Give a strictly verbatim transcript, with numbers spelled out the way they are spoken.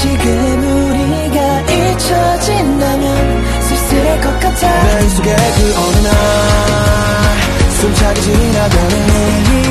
지금 우리가 잊혀진다면 쓸쓸할 것 같아. 내 속에 그 어느 날 숨차게 지나가는